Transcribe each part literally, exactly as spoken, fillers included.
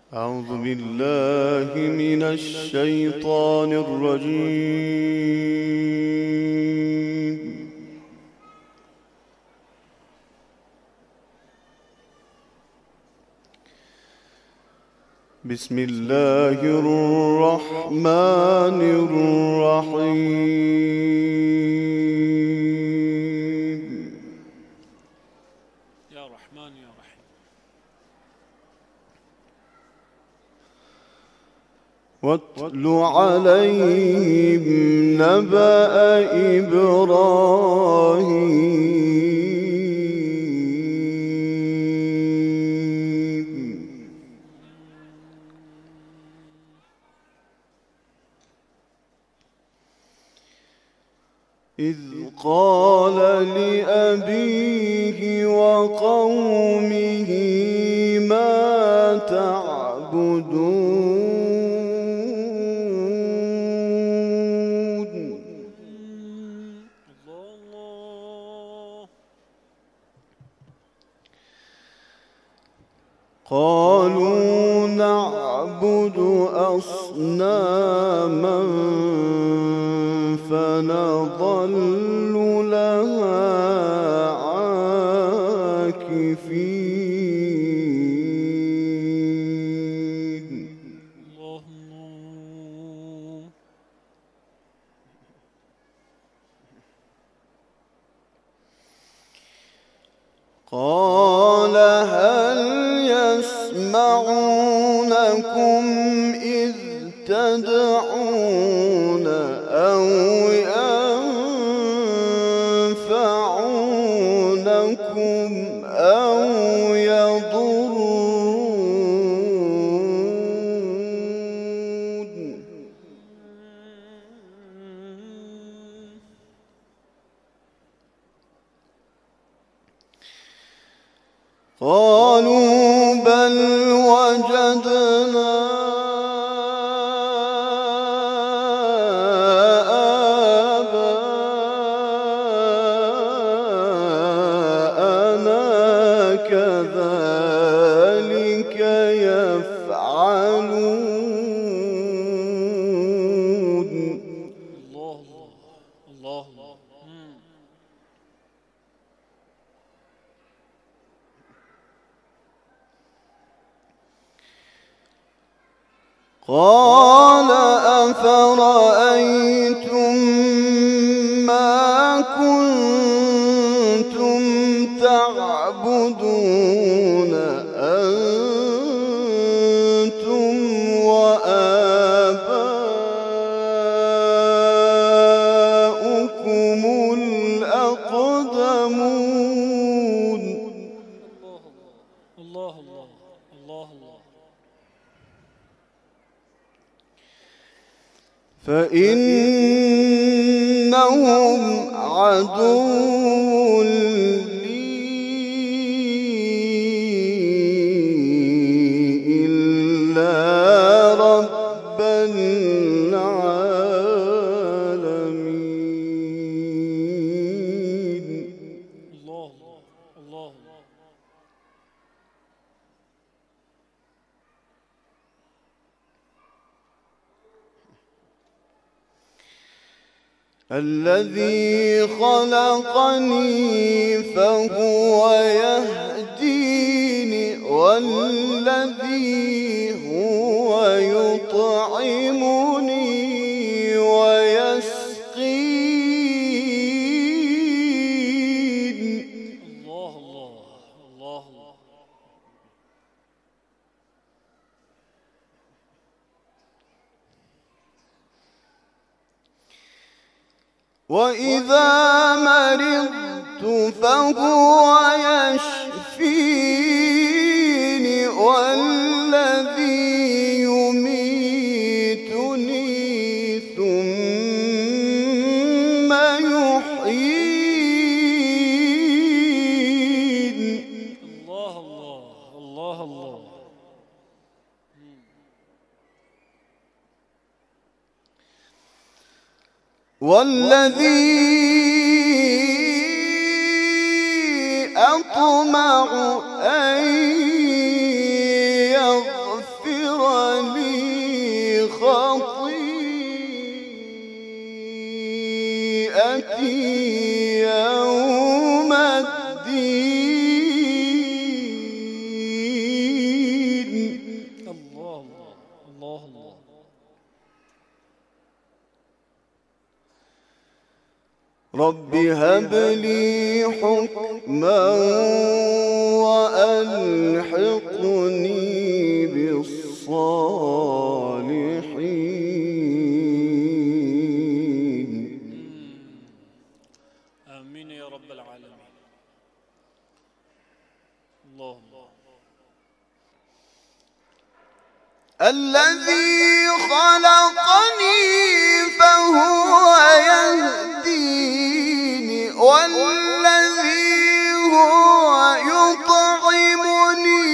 أعوذ بالله من الشيطان الرجيم. بسم الله الرحمن الرحيم. يا رحمن يا رحيم. واتل عليهم نبأ إبراهيم إذ قال لأبيه وقومه ما تعبدون قالوا نعبد أصناما فنظل لها عاكفين. قال هل يسمعونكم إذ تدعون أو ينفعونكم أو يضرون. قالوا بل وجدنا آباءنا كذلك يفعلون. الله الله الله. قال أفرأيتم ما كنتم تعبدون أنتم وآباؤكم الأقدمون. الله الله الله الله. فإنهم عدو لي إلا رب العالمين. الله الله. الذي خلقني فهو يهديني والذي هو يطعمني ويسقين. الله الله الله. وإذا مرضت فهو يشفيني والذي يميتني ثم يحيين. الله الله الله الله. والذي أطمع أن يغفر رب هب لي حكما وألحقني بالصالحين. آمين يا رب العالمين. اللهم الذي خلقني فهو يهديني والذي هو يطعمني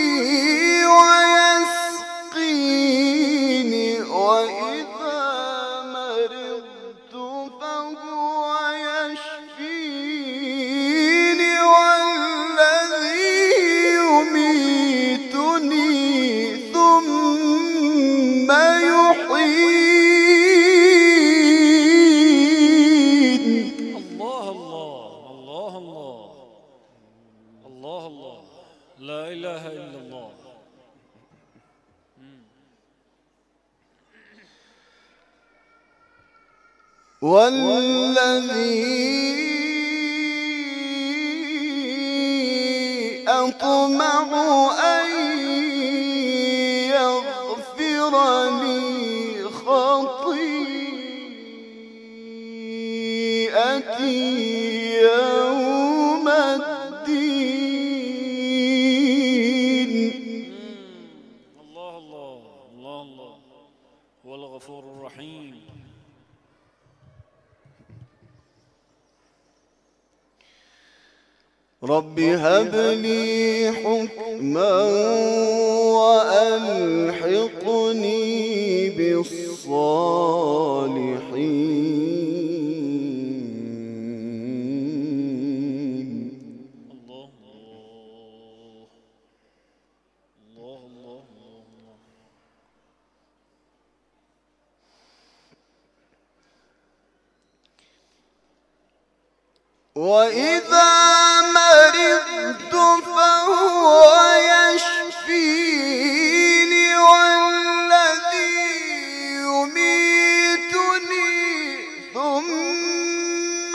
ويسقيني وإذا مرضت فهو يشفيني والذي يميتني ثم يحيين. الله الله الله الله الله الله لا إله إلا الله. والذي أطمع أن يغفر لي خطيئتي يوم الدين. الله الله الله الله هو الغفور الرحيم. رب هب لي حكما وألحقني بالصالحين. الله الله الله الله. وإذا مرضت فهو يشفيني والذي يميتني ثم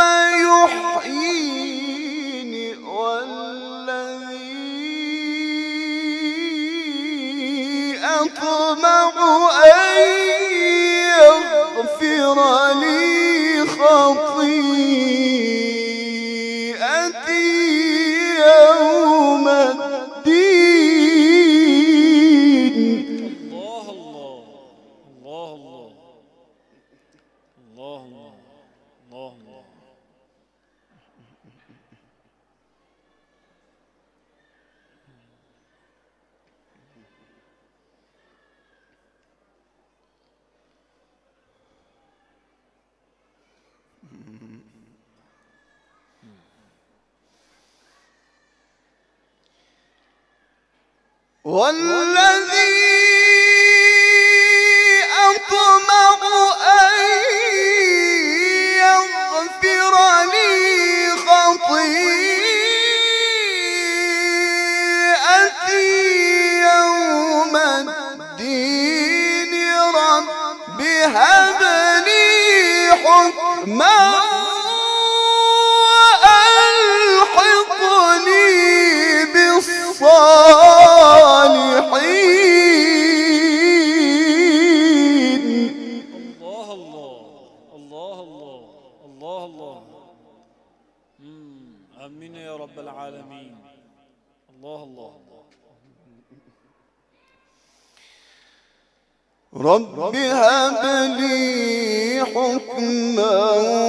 يحييني والذي أطمع أن يغفر لي خطيئتي يوم الدين. الله الله الله الله الله الله الله. والذي أطمع أن يغفر لي خطيئتي يوم الدين. رب هب لي حكما وألحقني بالصالحين. الله الله الله الله الله الله. آمين يا رب العالمين. الله الله رب هب لي حكما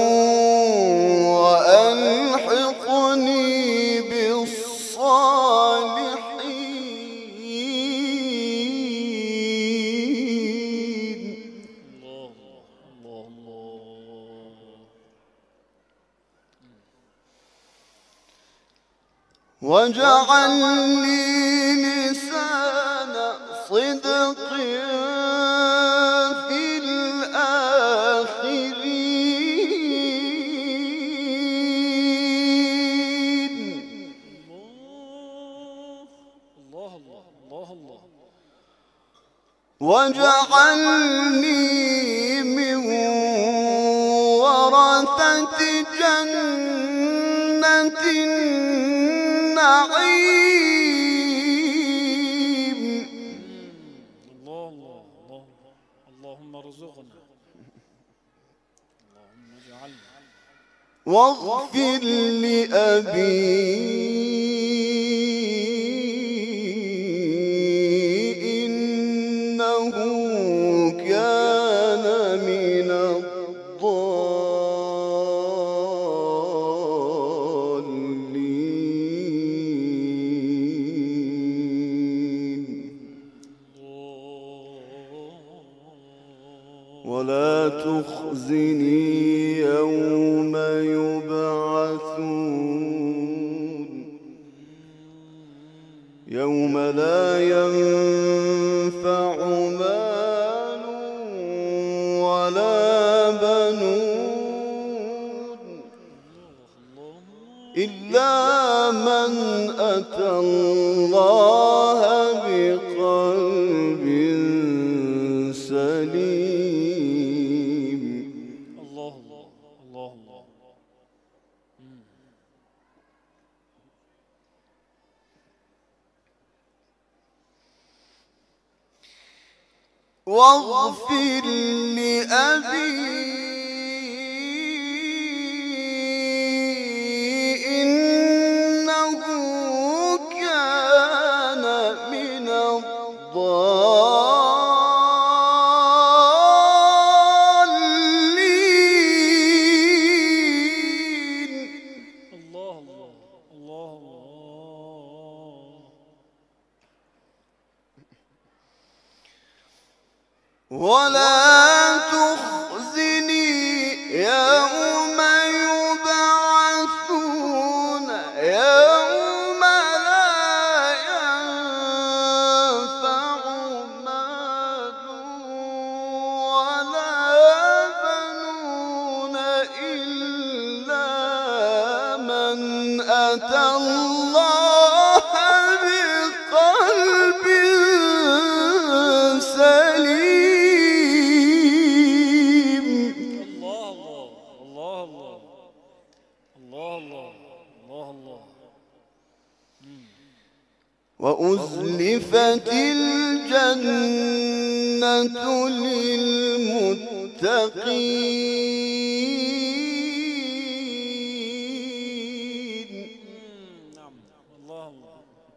وألحقني بالصالحين. الله الله الله. واجعل لي لسان صدق في الآخرين. الله الله الله الله. واجعلني من ورثة جنة النعيم. الله الله الله اللهم ارزقنا اللهم اجعلنا. واغفر لأبي إنه كان من الضالين. ولا تخزني يوم يبعثون يوم لا ينفع مال ولا بنون إلا من أتى الله بقلب سليم. الله الله الله الله. واغفر لأبي إنه كان من الضالين. الله الله الله الله. ولا تخزني يوم يبعثون يوم لا ينفع مال ولا بنون إلا من أتى الله بقلب سليم. الله الله الله الله الله الله الله. وأزلفت الجنة للمتقين. نعم الله الله.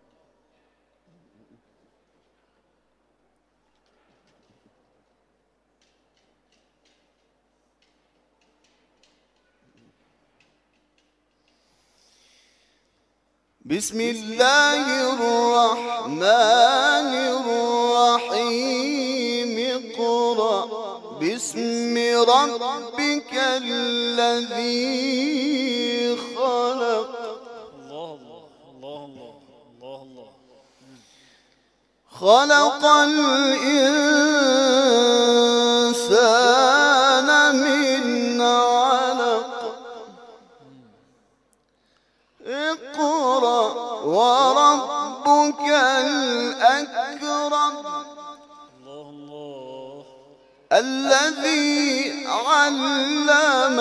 بسم الله الرحمن الرحيم. اقرأ باسم ربك الذي خلق. الله الله الله الله الله. خلق الإنسان من علق. اقرأ وربك الأكرم الله الله. الذي علم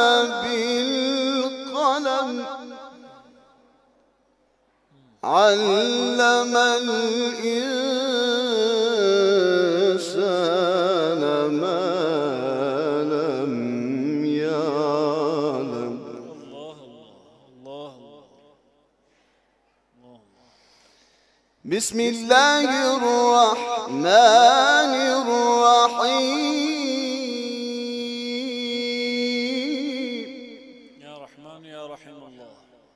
بالقلم علم الإنسان ما لم يعلم. الله الله الله. بسم الله الرحمن الرحيم. يا رحمن يا رحيم الله.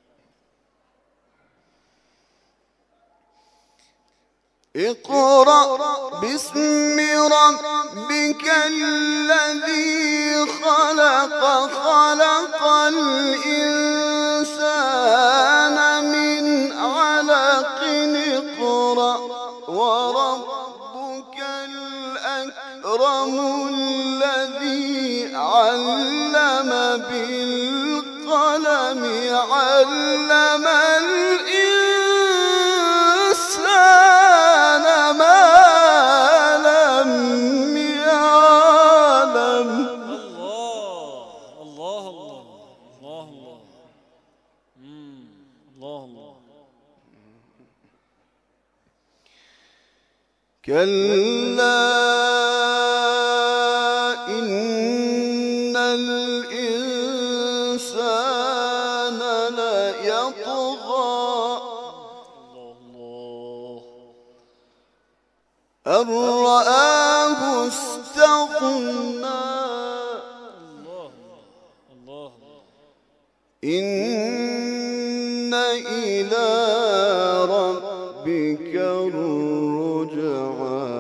اقرأ باسم ربك الذي خلق. خلق الإنسان من علق. اقرأ وربك الأكرم الذي علم بالقلم علم الإنسان ما لم يعلم. الله الله الله كلا إن الإنسان ليطغى أن رآه استغنى إن إلى ربك الرجعى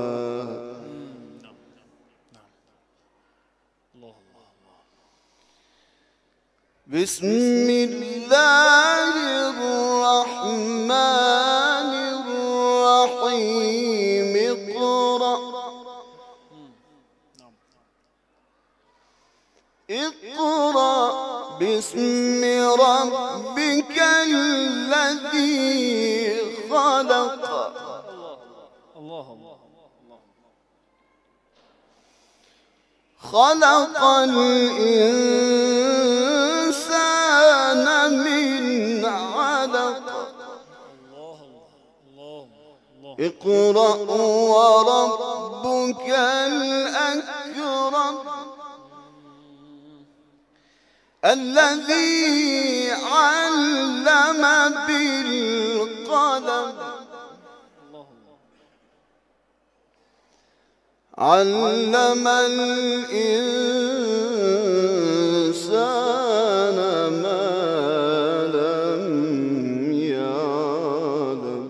بسم الله الرحمن الرحيم اقرأ اقرأ باسم ربك الذي خلق خلق الإنسان من علق اقرأ وربك الأكرم الذي علم بالقلم علم الإنسان ما لم يعلم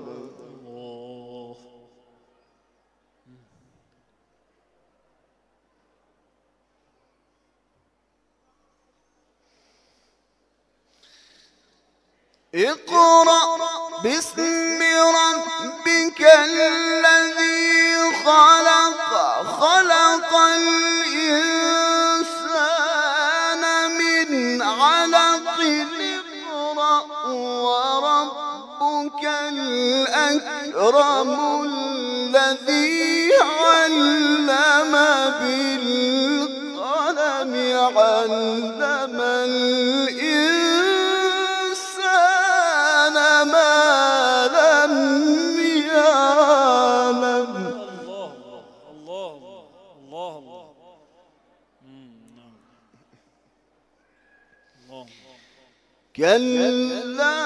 اقرأ باسم ربك الذي خلق خلق الإنسان من علق اقرأ وربك الأكرم الذي علم بالقلم علم الإنسان ما لم يعلم كلا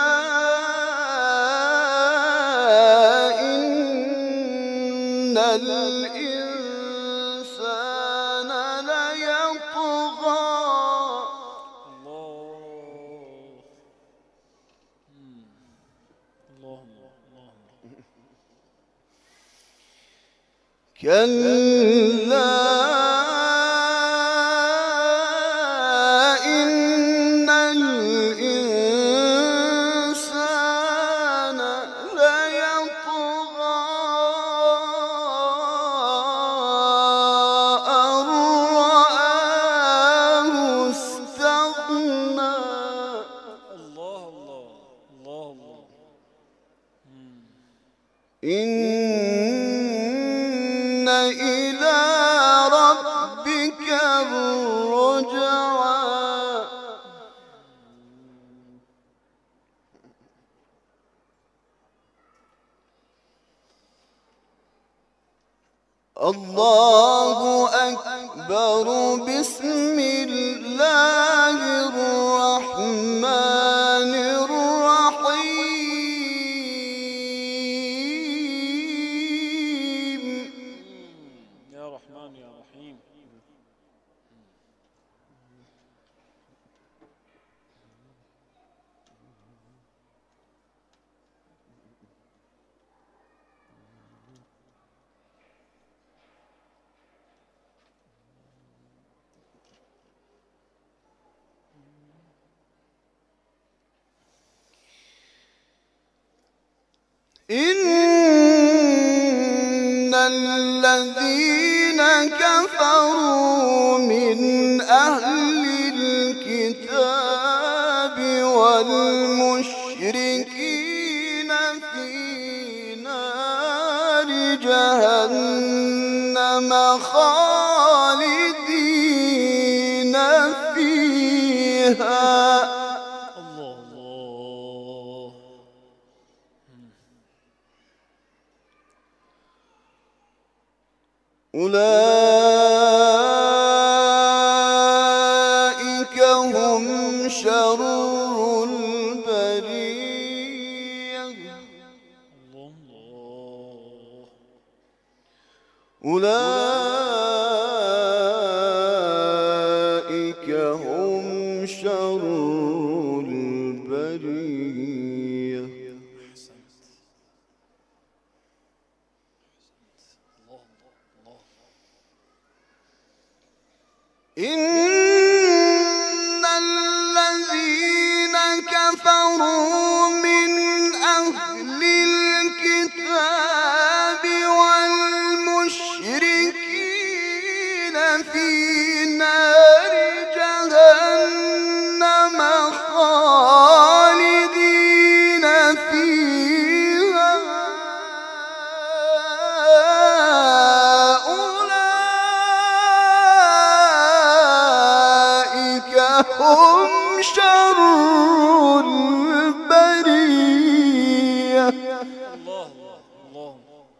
إن الإنسان ليطغى كلا إن الإنسان ليطغى أن رآه استغنى إن إلى ربك الرجعى الله أكبر بسم الله الرحمن الرحيم يا رحمن يا رحيم إن الذين كفروا من أهل الكتاب والمشركين في نار جهنم خالدين فيها أولئك هم شر البرية. أولئك هم شر البرية. إن الذين كفروا من أهل الكتاب والمشركين في نار جهنم خالدين فيها هم شر البرية. الله الله.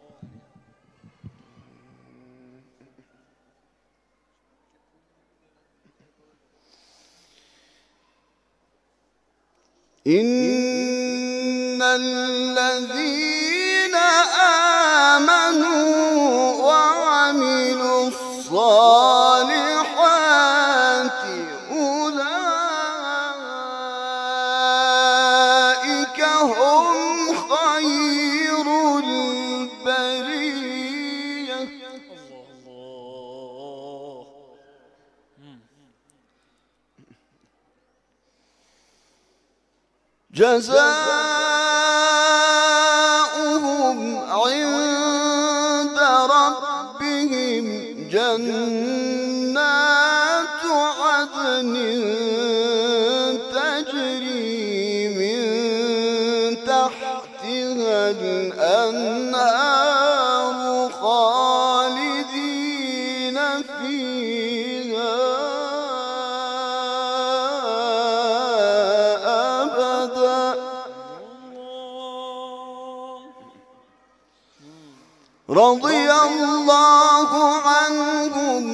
إن الذين آمنوا وعملوا الصالحات أولئك هم خير البرية. الله. جزاؤهم عند ربهم جنات عدن تجري من تحتها الأنهار خالدين فيها أبدا. رضي الله عنهم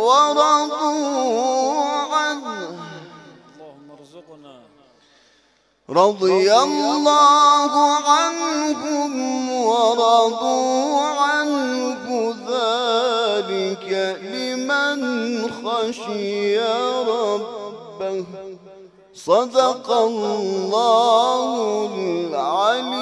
ورضوا عنه. اللهم ارزقنا. رضي الله عنهم ورضوا عنه ذلك لمن خشي ربه. صدق الله العلي